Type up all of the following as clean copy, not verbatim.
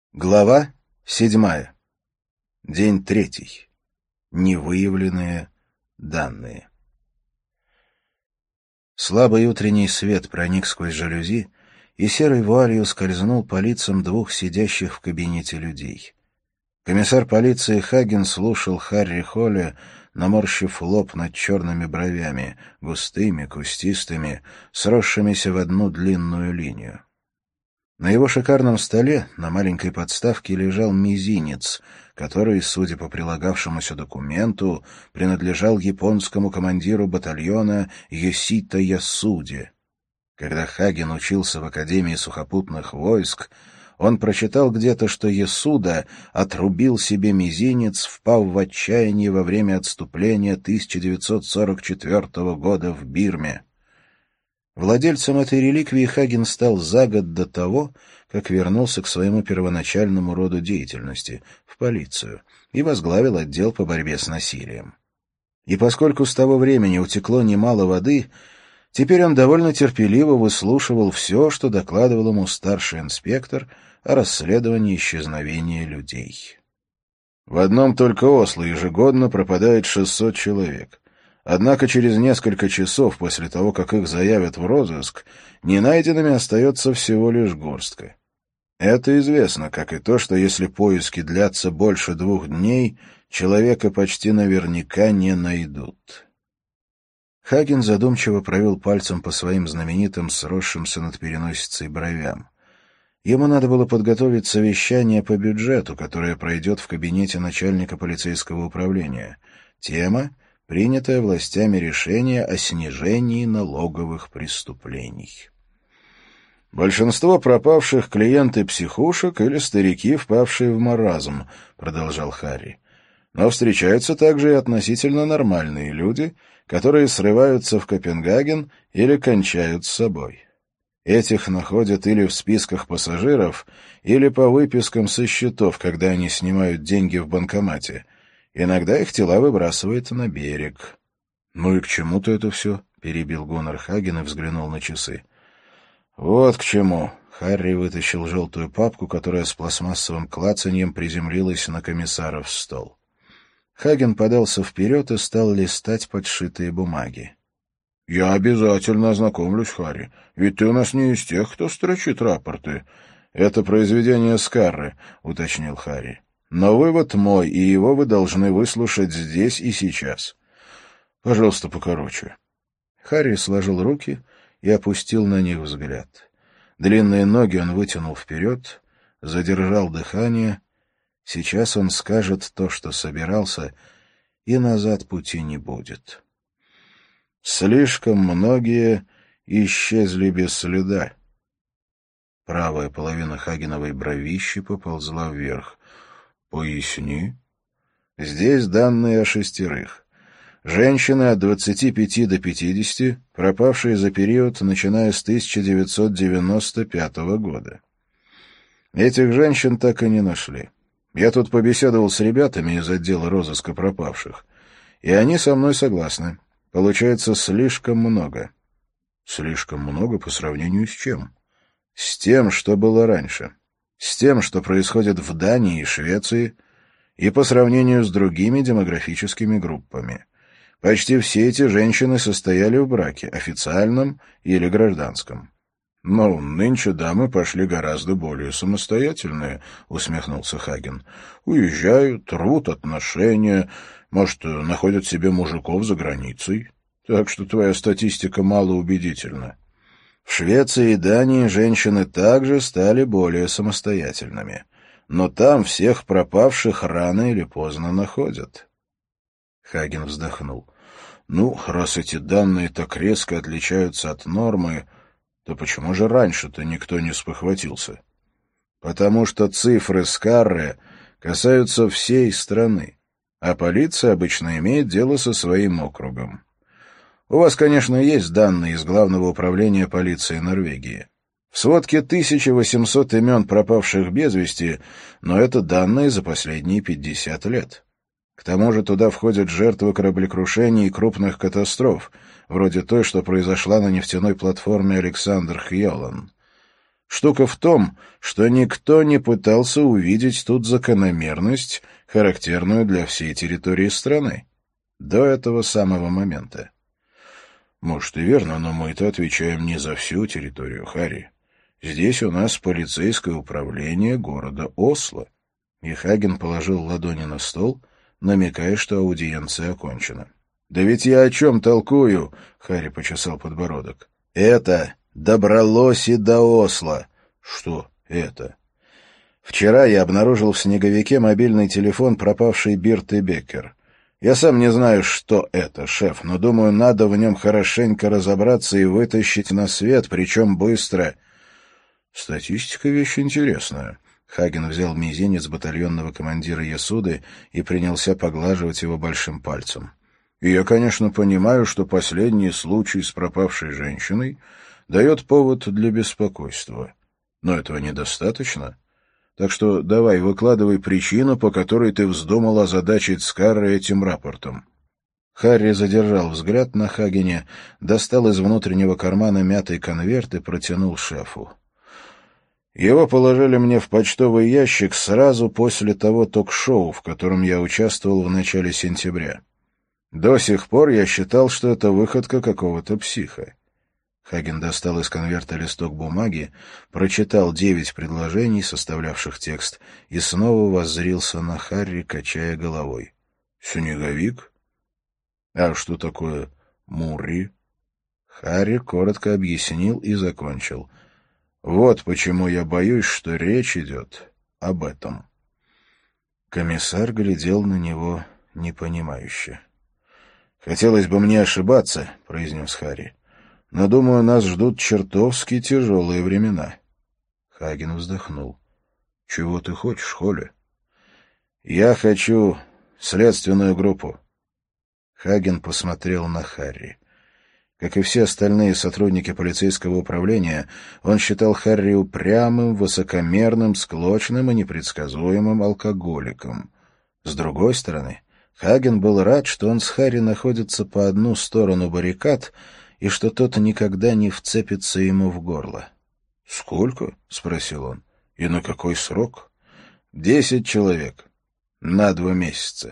Глава 7. День 3. Невыявленные данные. Слабый утренний свет проник сквозь жалюзи, и серой вуалью скользнул по лицам двух сидящих в кабинете людей. Комиссар полиции Хаген слушал Харри Холля, наморщив лоб над черными бровями, густыми, кустистыми, сросшимися в одну длинную линию. На его шикарном столе на маленькой подставке лежал мизинец, который, судя по прилагавшемуся документу, принадлежал японскому командиру батальона Йосита Ясуде. Когда Хаген учился в Академии сухопутных войск, он прочитал где-то, что Ясуда отрубил себе мизинец, впав в отчаяние во время отступления 1944 года в Бирме. Владельцем этой реликвии Хаген стал за год до того, как вернулся к своему первоначальному роду деятельности — в полицию, и возглавил отдел по борьбе с насилием. И поскольку с того времени утекло немало воды, теперь он довольно терпеливо выслушивал все, что докладывал ему старший инспектор о расследовании исчезновения людей. В одном только Осло ежегодно пропадает 600 человек. Однако через несколько часов после того, как их заявят в розыск, ненайденными остается всего лишь горстка. Это известно, как и то, что если поиски длятся больше 2 дней, человека почти наверняка не найдут. Хаген задумчиво провел пальцем по своим знаменитым сросшимся над переносицей бровям. Ему надо было подготовить совещание по бюджету, которое пройдет в кабинете начальника полицейского управления. Тема — принятое властями решение о снижении налоговых преступлений. «Большинство пропавших — клиенты психушек или старики, впавшие в маразм», — продолжал Харри. «Но встречаются также и относительно нормальные люди, которые срываются в Копенгаген или кончают с собой. Этих находят или в списках пассажиров, или по выпискам со счетов, когда они снимают деньги в банкомате. Иногда их тела выбрасывают на берег». «Ну и к чему-то это все?» — перебил Гуннар Хаген и взглянул на часы. «Вот к чему». Харри вытащил желтую папку, которая с пластмассовым клацаньем приземлилась на комиссаров стол. Хаген подался вперед и стал листать подшитые бумаги. «Я обязательно ознакомлюсь, Харри, ведь ты у нас не из тех, кто строчит рапорты». «Это произведение Скарры», — уточнил Харри. «Но вывод мой, и его вы должны выслушать здесь и сейчас. Пожалуйста, покороче». Харри сложил руки и опустил на них взгляд. Длинные ноги он вытянул вперед, задержал дыхание. Сейчас он скажет то, что собирался, и назад пути не будет. «Слишком многие исчезли без следа». Правая половина Хагеновой бровищи поползла вверх. «Поясни». «Здесь данные о 6. Женщины от 25 до 50, пропавшие за период, начиная с 1995 года. Этих женщин так и не нашли. Я тут побеседовал с ребятами из отдела розыска пропавших, и они со мной согласны. Получается слишком много». «Слишком много по сравнению с чем?» «С тем, что было раньше. С тем, что происходит в Дании и Швеции, и по сравнению с другими демографическими группами. Почти все эти женщины состояли в браке, официальном или гражданском». «Но нынче дамы пошли гораздо более самостоятельные», — усмехнулся Хаген. «Уезжают, рвут отношения, может, находят себе мужиков за границей. Так что твоя статистика малоубедительна. В Швеции и Дании женщины также стали более самостоятельными. Но там всех пропавших рано или поздно находят». Хаген вздохнул. «Ну, раз эти данные так резко отличаются от нормы, то почему же раньше-то никто не спохватился?» «Потому что цифры Скарры касаются всей страны, а полиция обычно имеет дело со своим округом. У вас, конечно, есть данные из Главного управления полиции Норвегии. В сводке 1800 имен пропавших без вести, но это данные за последние 50 лет. К тому же туда входят жертвы кораблекрушений и крупных катастроф, вроде той, что произошла на нефтяной платформе Александр Хьолан. Штука в том, что никто не пытался увидеть тут закономерность, характерную для всей территории страны. До этого самого момента. Может и верно, но мы-то отвечаем не за всю территорию, Харри. Здесь у нас полицейское управление города Осло. И Хаген положил ладони на стол, намекая, что аудиенция окончена. «Да ведь я о чем толкую?» — Харри почесал подбородок. «Это добралось и до Осло». «Что это?» «Вчера я обнаружил в снеговике мобильный телефон пропавшей Бирты Беккер. Я сам не знаю, что это, шеф, но, думаю, надо в нем хорошенько разобраться и вытащить на свет, причем быстро». «Статистика — вещь интересная». Хаген взял мизинец батальонного командира Ясуды и принялся поглаживать его большим пальцем. «И я, конечно, понимаю, что последний случай с пропавшей женщиной дает повод для беспокойства. Но этого недостаточно. Так что давай, выкладывай причину, по которой ты вздумал озадачить Скарра этим рапортом». Харри задержал взгляд на Хагене, достал из внутреннего кармана мятый конверт и протянул шефу. «Его положили мне в почтовый ящик сразу после того ток-шоу, в котором я участвовал в начале сентября. До сих пор я считал, что это выходка какого-то психа». Хаген достал из конверта листок бумаги, прочитал 9 предложений, составлявших текст, и снова воззрился на Харри, качая головой. «Снеговик? А что такое Мурри?» Харри коротко объяснил и закончил. «Вот почему я боюсь, что речь идет об этом». Комиссар глядел на него непонимающе. «Хотелось бы мне ошибаться», — произнес Харри. «Но, думаю, нас ждут чертовски тяжелые времена». Хаген вздохнул. «Чего ты хочешь, Холли?» «Я хочу следственную группу». Хаген посмотрел на Харри. Как и все остальные сотрудники полицейского управления, он считал Харри упрямым, высокомерным, склочным и непредсказуемым алкоголиком. С другой стороны, Хаген был рад, что он с Харри находится по одну сторону баррикад и что тот никогда не вцепится ему в горло. «Сколько?» — спросил он. «И на какой срок?» 10 человек. На 2 месяца».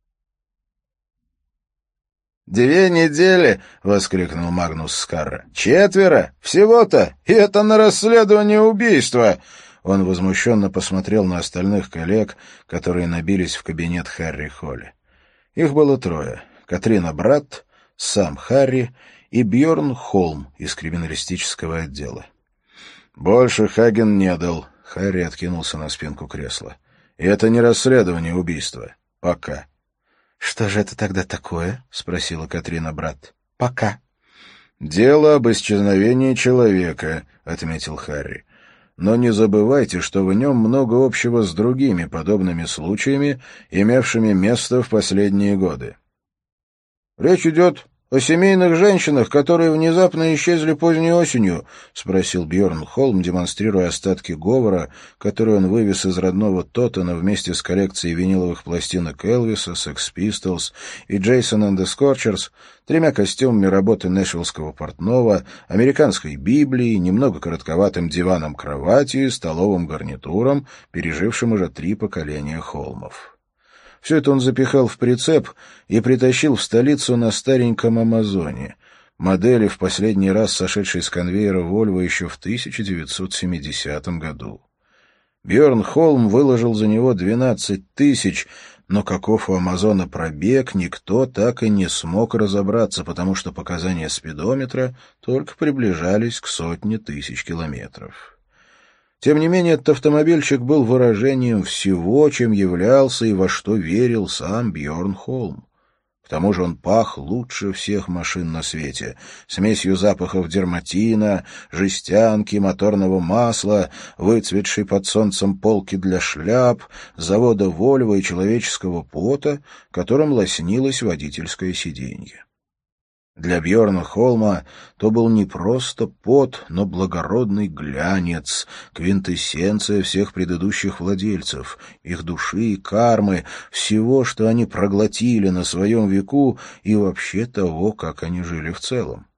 «2 недели!» — воскликнул Магнус Скарра. «4? Всего-то! И это на расследование убийства!» Он возмущенно посмотрел на остальных коллег, которые набились в кабинет Харри Холли. Их было 3. Катрина Братт, сам Харри и Бьорн Холм из криминалистического отдела. «Больше Хаген не дал». Харри откинулся на спинку кресла. «И это не расследование убийства. Пока». «Что же это тогда такое?» — спросила Катрина Братт. «Пока». «Дело об исчезновении человека», — отметил Харри. «Но не забывайте, что в нем много общего с другими подобными случаями, имевшими место в последние годы». «Речь идет о семейных женщинах, которые внезапно исчезли поздней осенью?» — спросил Бьорн Холм, демонстрируя остатки говора, который он вывез из родного Тоттена вместе с коллекцией виниловых пластинок Элвиса, Sex Pistols и Jason and the Scorchers, 3 костюмами работы нэшвиллского портного, американской Библией, немного коротковатым диваном-кроватью и столовым гарнитуром, пережившим уже 3 поколения Холмов. Все это он запихал в прицеп и притащил в столицу на стареньком Амазоне, модели, в последний раз сошедшей с конвейера Volvo еще в 1970 году. Бьорн Холм выложил за него 12 000, но каков у Амазона пробег, никто так и не смог разобраться, потому что показания спидометра только приближались к 100 000 километров. Тем не менее, этот автомобильчик был выражением всего, чем являлся и во что верил сам Бьорн Холм. К тому же он пах лучше всех машин на свете, смесью запахов дерматина, жестянки, моторного масла, выцветшей под солнцем полки для шляп, завода Вольво и человеческого пота, которым лоснилось водительское сиденье. Для Бьорна Холма то был не просто пот, но благородный глянец, квинтэссенция всех предыдущих владельцев, их души и кармы, всего, что они проглотили на своем веку и вообще того, как они жили в целом.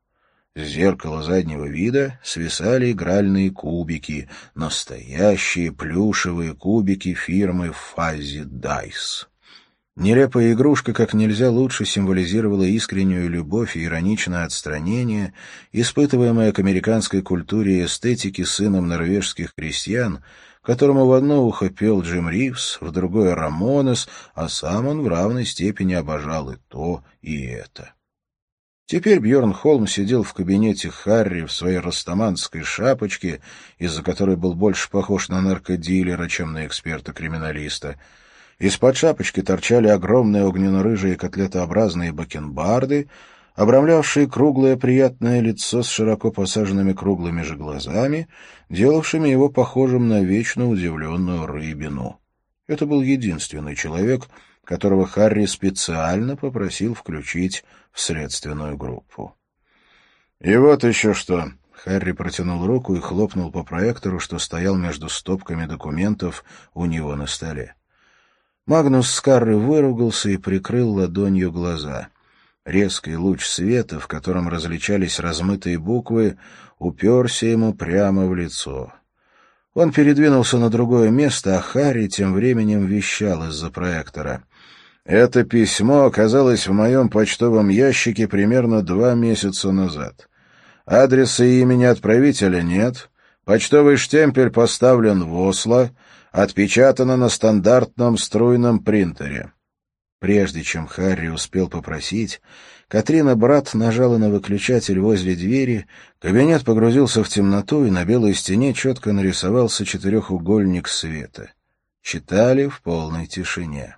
С зеркала заднего вида свисали игральные кубики, настоящие плюшевые кубики фирмы Fuzzy Dice. Нелепая игрушка как нельзя лучше символизировала искреннюю любовь и ироничное отстранение, испытываемое к американской культуре и эстетике сыном норвежских крестьян, которому в одно ухо пел Джим Ривз, в другое — Рамонес, а сам он в равной степени обожал и то, и это. Теперь Бьорн Холм сидел в кабинете Харри в своей растаманской шапочке, из-за которой был больше похож на наркодилера, чем на эксперта-криминалиста. Из-под шапочки торчали огромные огненно-рыжие котлетообразные бакенбарды, обрамлявшие круглое приятное лицо с широко посаженными круглыми же глазами, делавшими его похожим на вечно удивленную рыбину. Это был единственный человек, которого Харри специально попросил включить в следственную группу. «И вот еще что!» — Харри протянул руку и хлопнул по проектору, что стоял между стопками документов у него на столе. Магнус Скарре выругался и прикрыл ладонью глаза. Резкий луч света, в котором различались размытые буквы, уперся ему прямо в лицо. Он передвинулся на другое место, а Харри тем временем вещал из-за проектора. «Это письмо оказалось в моем почтовом ящике примерно 2 месяца назад. Адреса и имени отправителя нет, почтовый штемпель поставлен в Осло, отпечатано на стандартном струйном принтере». Прежде чем Харри успел попросить, Катрина Брат нажала на выключатель возле двери, кабинет погрузился в темноту, и на белой стене четко нарисовался четырехугольник света. Читали в полной тишине.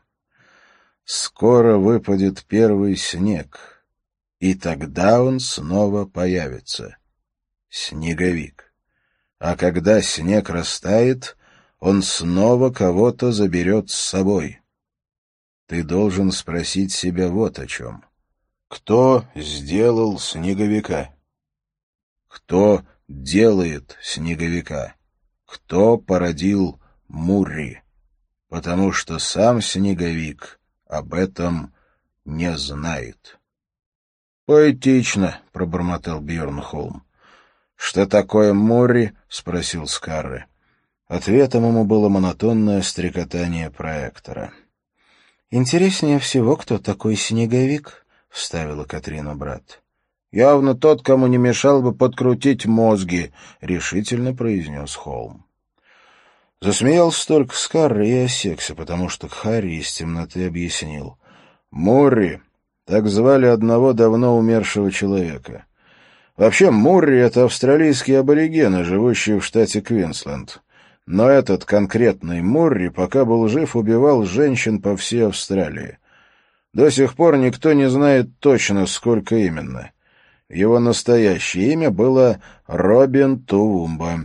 «Скоро выпадет первый снег, и тогда он снова появится. Снеговик. А когда снег растает, он снова кого-то заберет с собой. Ты должен спросить себя вот о чем. Кто сделал снеговика? Кто делает снеговика? Кто породил Мурри? Потому что сам снеговик об этом не знает». «Поэтично», — пробормотал Бьорн Холм. «Что такое Мурри?» — спросил Скарре. Ответом ему было монотонное стрекотание проектора. «Интереснее всего, кто такой снеговик», — вставила Катрина Брат. «Явно тот, кому не мешал бы подкрутить мозги», — решительно произнес Холм. Засмеялся только Скарре и осекся, потому что Харри из темноты объяснил. «Мурри, так звали одного давно умершего человека. Вообще Мурри — это австралийские аборигены, живущие в штате Квинсленд. Но этот конкретный Мурри, пока был жив, убивал женщин по всей Австралии. До сих пор никто не знает точно, сколько именно. Его настоящее имя было Робин Тувумба».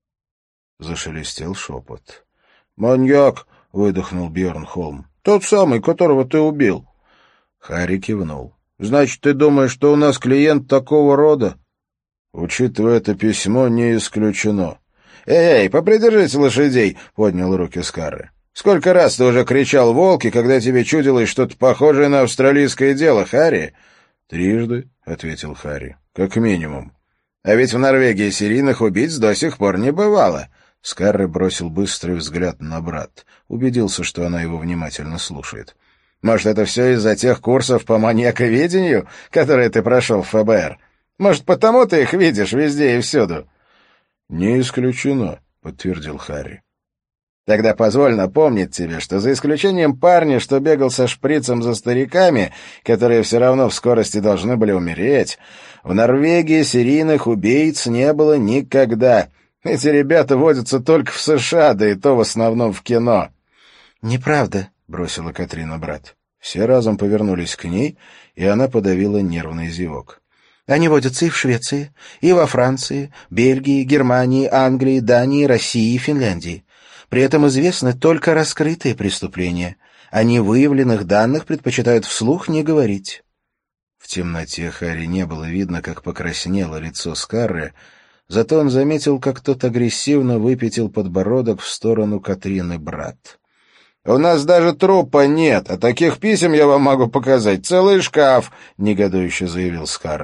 Зашелестел шепот. «Маньяк!» — выдохнул Бьорн Холм. «Тот самый, которого ты убил». Харри кивнул. «Значит, ты думаешь, что у нас клиент такого рода?» «Учитывая это письмо, не исключено». «Эй, попридержите лошадей!» — поднял руки Скарре. «Сколько раз ты уже кричал «волки», когда тебе чудилось что-то похожее на австралийское дело, Харри?» «Трижды», — ответил Харри, — «как минимум». «А ведь в Норвегии серийных убийц до сих пор не бывало». Скарре бросил быстрый взгляд на Брат, убедился, что она его внимательно слушает. «Может, это все из-за тех курсов по маньяковедению, которые ты прошел в ФБР? Может, потому ты их видишь везде и всюду?» «Не исключено», — подтвердил Харри. «Тогда позволь напомнить тебе, что за исключением парня, что бегал со шприцем за стариками, которые все равно в скорости должны были умереть, в Норвегии серийных убийц не было никогда. Эти ребята водятся только в США, да и то в основном в кино». «Неправда», — бросила Катрина Брат. Все разом повернулись к ней, и она подавила нервный зевок. «Они водятся и в Швеции, и во Франции, Бельгии, Германии, Англии, Дании, России и Финляндии. При этом известны только раскрытые преступления. О невыявленных данных предпочитают вслух не говорить». В темноте Харри не было видно, как покраснело лицо Скарре, зато он заметил, как тот агрессивно выпятил подбородок в сторону Катрины Брат. «У нас даже трупа нет, а таких писем я вам могу показать целый шкаф», — негодующе заявил Скарре.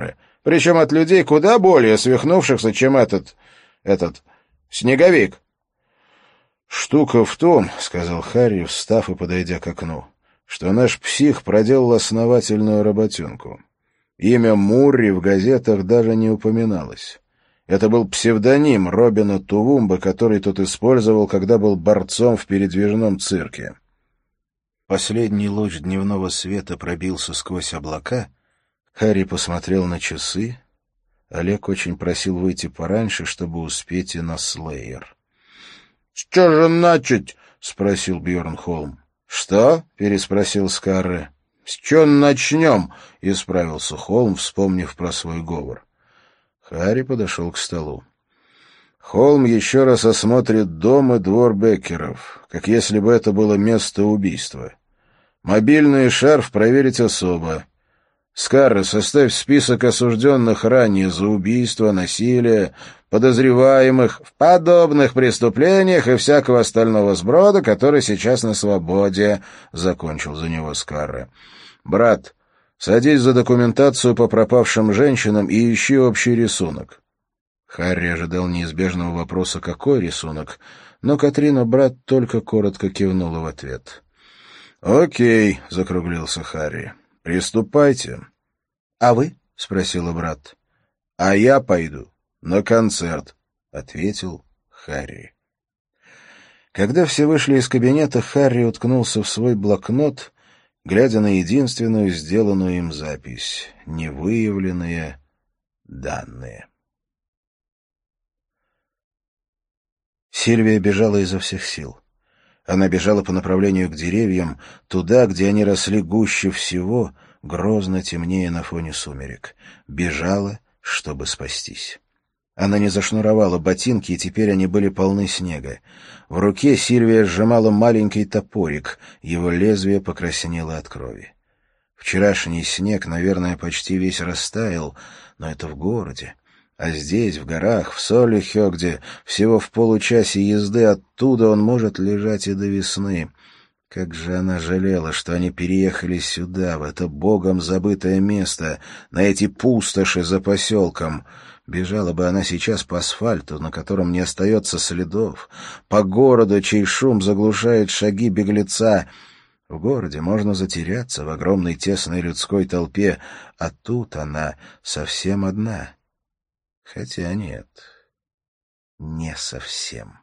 Причем от людей куда более свихнувшихся, чем этот снеговик. «Штука в том, — сказал Харри, встав и подойдя к окну, — что наш псих проделал основательную работенку. Имя Мурри в газетах даже не упоминалось. Это был псевдоним Робина Тувумба, который тот использовал, когда был борцом в передвижном цирке». Последний луч дневного света пробился сквозь облака. Харри посмотрел на часы. Олег очень просил выйти пораньше, чтобы успеть и на Слеер. — Что же начать? — спросил Бьорн Холм. — Что? — переспросил Скарре. — С чего начнем? — исправился Холм, вспомнив про свой говор. Харри подошел к столу. Холм еще раз осмотрит дом и двор Беккеров, как если бы это было место убийства. Мобильный шарф проверить особо. Скарре, составь список осужденных ранее за убийство, насилие, подозреваемых в подобных преступлениях и всякого остального сброда, который сейчас на свободе, — закончил за него Скарре. Брат, садись за документацию по пропавшим женщинам и ищи общий рисунок. Харри ожидал неизбежного вопроса «какой рисунок?», но Катрина брат только коротко кивнула в ответ. «Окей», — закруглился Харри, — «приступайте». «А вы?» — спросила брат. «А я пойду на концерт», — ответил Харри. Когда все вышли из кабинета, Харри уткнулся в свой блокнот, глядя на единственную сделанную им запись — невыявленные данные. Сильвия бежала изо всех сил. Она бежала по направлению к деревьям, туда, где они росли гуще всего, грозно темнее на фоне сумерек. Бежала, чтобы спастись. Она не зашнуровала ботинки, и теперь они были полны снега. В руке Сильвия сжимала маленький топорик, его лезвие покраснело от крови. Вчерашний снег, наверное, почти весь растаял, но это в городе. А здесь, в горах, в Солихёгде, всего в получасе езды оттуда он может лежать и до весны. Как же она жалела, что они переехали сюда, в это богом забытое место, на эти пустоши за поселком. Бежала бы она сейчас по асфальту, на котором не остается следов, по городу, чей шум заглушает шаги беглеца. В городе можно затеряться в огромной тесной людской толпе, а тут она совсем одна. Хотя нет, не совсем.